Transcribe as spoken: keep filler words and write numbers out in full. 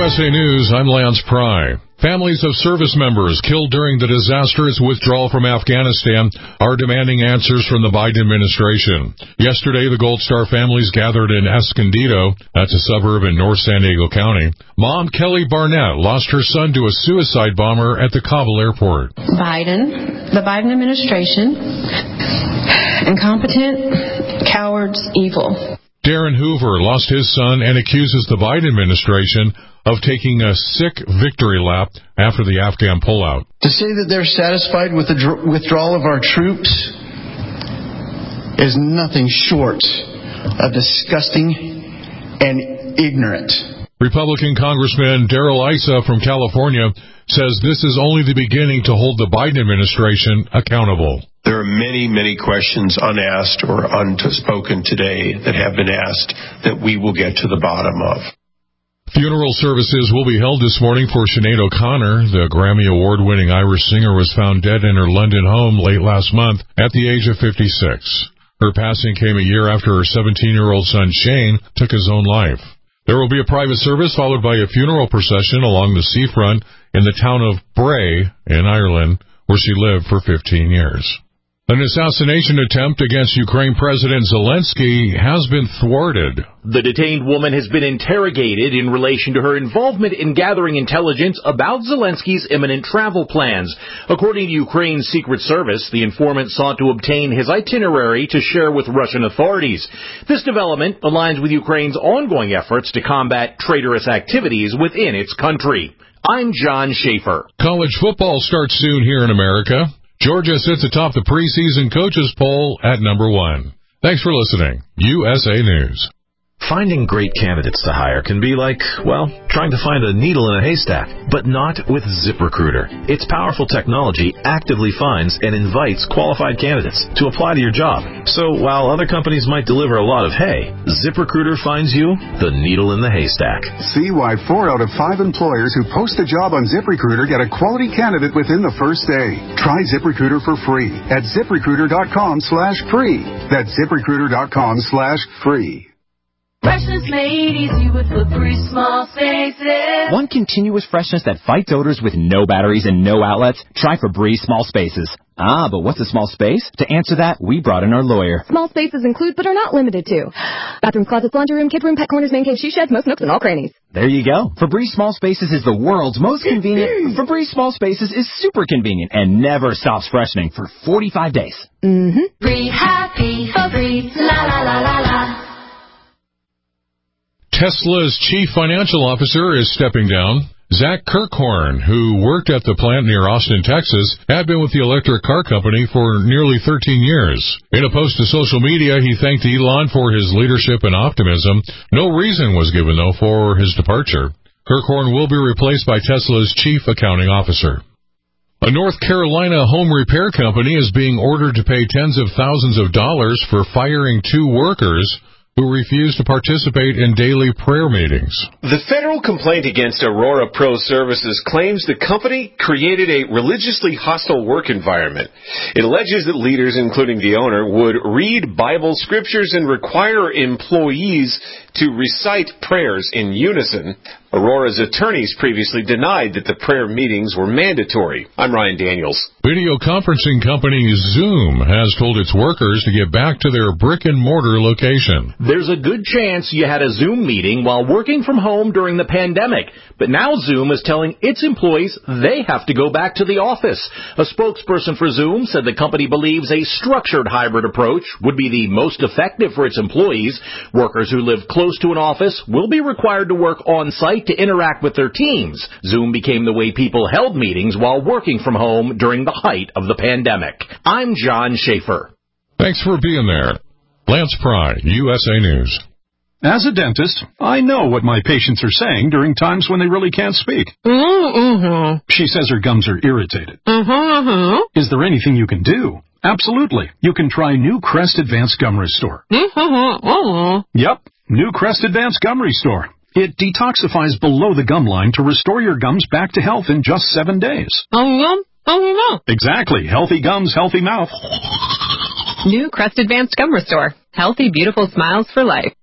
S A News, I'm Lance Pry. Families of service members killed during the disastrous withdrawal from Afghanistan are demanding answers from the Biden administration. Yesterday, the Gold Star families gathered in Escondido, that's a suburb in North San Diego County. Mom Kelly Barnett lost her son to a suicide bomber at the Kabul airport. Biden, the Biden administration, incompetent, cowards, evil. Darren Hoover lost his son and accuses the Biden administration of taking a sick victory lap after the Afghan pullout. To say that they're satisfied with the dr- withdrawal of our troops is nothing short of disgusting and ignorant. Republican Congressman Darrell Issa from California says this is only the beginning to hold the Biden administration accountable. There are many, many questions unasked or unspoken today that have been asked that we will get to the bottom of. Funeral services will be held this morning for Sinead O'Connor. The Grammy Award-winning Irish singer was found dead in her London home late last month at the age of fifty-six. Her passing came a year after her seventeen-year-old son Shane took his own life. There will be a private service followed by a funeral procession along the seafront in the town of Bray in Ireland, where she lived for fifteen years. An assassination attempt against Ukraine President Zelensky has been thwarted. The detained woman has been interrogated in relation to her involvement in gathering intelligence about Zelensky's imminent travel plans. According to Ukraine's Secret Service, the informant sought to obtain his itinerary to share with Russian authorities. This development aligns with Ukraine's ongoing efforts to combat traitorous activities within its country. I'm John Schaefer. College football starts soon here in America. Georgia sits atop the preseason coaches poll at number one. Thanks for listening. U S A News. Finding great candidates to hire can be like, well, trying to find a needle in a haystack, but not with ZipRecruiter. Its powerful technology actively finds and invites qualified candidates to apply to your job. So while other companies might deliver a lot of hay, ZipRecruiter finds you the needle in the haystack. See why four out of five employers who post a job on ZipRecruiter get a quality candidate within the first day. Try ZipRecruiter for free at ZipRecruiter.com slash free. That's ZipRecruiter.com slash free. Freshness made easy with Febreze Small Spaces. Want continuous freshness that fights odors with no batteries and no outlets? Try Febreze Small Spaces. Ah, but what's a small space? To answer that, we brought in our lawyer. Small spaces include, but are not limited to, bathrooms, closets, laundry room, kid room, pet corners, man cave, she sheds, most nooks, and all crannies. There you go. Febreze Small Spaces is the world's most convenient. Febreze Small Spaces is super convenient and never stops freshening for forty-five days. Mm-hmm. Be happy, Febreze, la la la la la. Tesla's chief financial officer is stepping down. Zach Kirkhorn, who worked at the plant near Austin, Texas, had been with the electric car company for nearly thirteen years. In a post to social media, he thanked Elon for his leadership and optimism. No reason was given, though, for his departure. Kirkhorn will be replaced by Tesla's chief accounting officer. A North Carolina home repair company is being ordered to pay tens of thousands of dollars for firing two workers who refused to participate in daily prayer meetings. The federal complaint against Aurora Pro Services claims the company created a religiously hostile work environment. It alleges that leaders, including the owner, would read Bible scriptures and require employees to recite prayers in unison. Aurora's attorneys previously denied that the prayer meetings were mandatory. I'm Ryan Daniels. Video conferencing company Zoom has told its workers to get back to their brick-and-mortar location. There's a good chance you had a Zoom meeting while working from home during the pandemic, but now Zoom is telling its employees they have to go back to the office. A spokesperson for Zoom said the company believes a structured hybrid approach would be the most effective for its employees. Workers who live close to an office will be required to work on-site to interact with their teams. Zoom became the way people held meetings while working from home during the height of the pandemic. I'm John Schaefer. Thanks for being there. Lance Pry, U S A News. As a dentist, I know what my patients are saying during times when they really can't speak. Mm-hmm. She says her gums are irritated. Mm-hmm. Is there anything you can do? Absolutely. You can try New Crest Advanced Gum Restore. Mm-hmm. Yep, New Crest Advanced Gum Restore. It detoxifies below the gum line to restore your gums back to health in just seven days. Mm-hmm. Mm-hmm. Exactly. Healthy gums, healthy mouth. New Crest Advanced Gum Restore. Healthy, beautiful smiles for life.